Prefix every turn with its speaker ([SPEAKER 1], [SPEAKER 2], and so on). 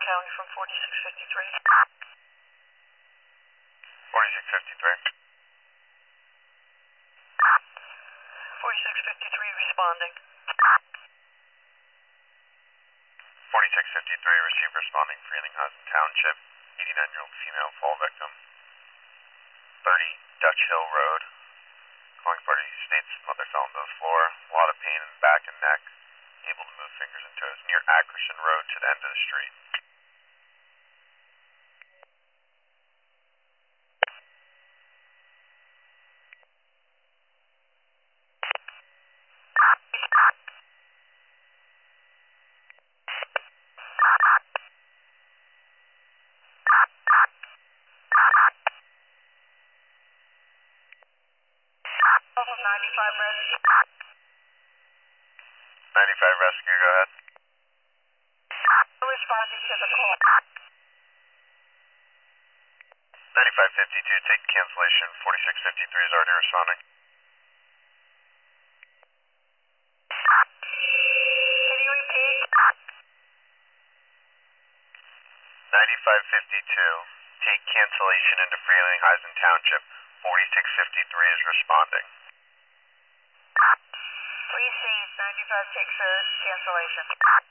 [SPEAKER 1] County from 4653.
[SPEAKER 2] 4653.
[SPEAKER 1] 4653 responding.
[SPEAKER 2] 4653, receive responding Frelinghuysen Township, 89-year-old female fall victim, 30 Dutch Hill Road. Calling party states mother fell on the floor, a lot of pain in the back and neck, able to move fingers and toes, near Ackerson Road to the end of the street.
[SPEAKER 1] Also 95 rescue.
[SPEAKER 2] 95 rescue, go ahead.
[SPEAKER 1] Responding to the call.
[SPEAKER 2] 9552, take cancellation, 4653 is already responding.
[SPEAKER 1] Can you repeat?
[SPEAKER 2] 9552, take cancellation into Frelinghuysen Township, 4653 is responding.
[SPEAKER 1] Receive 95 takes a cancellation.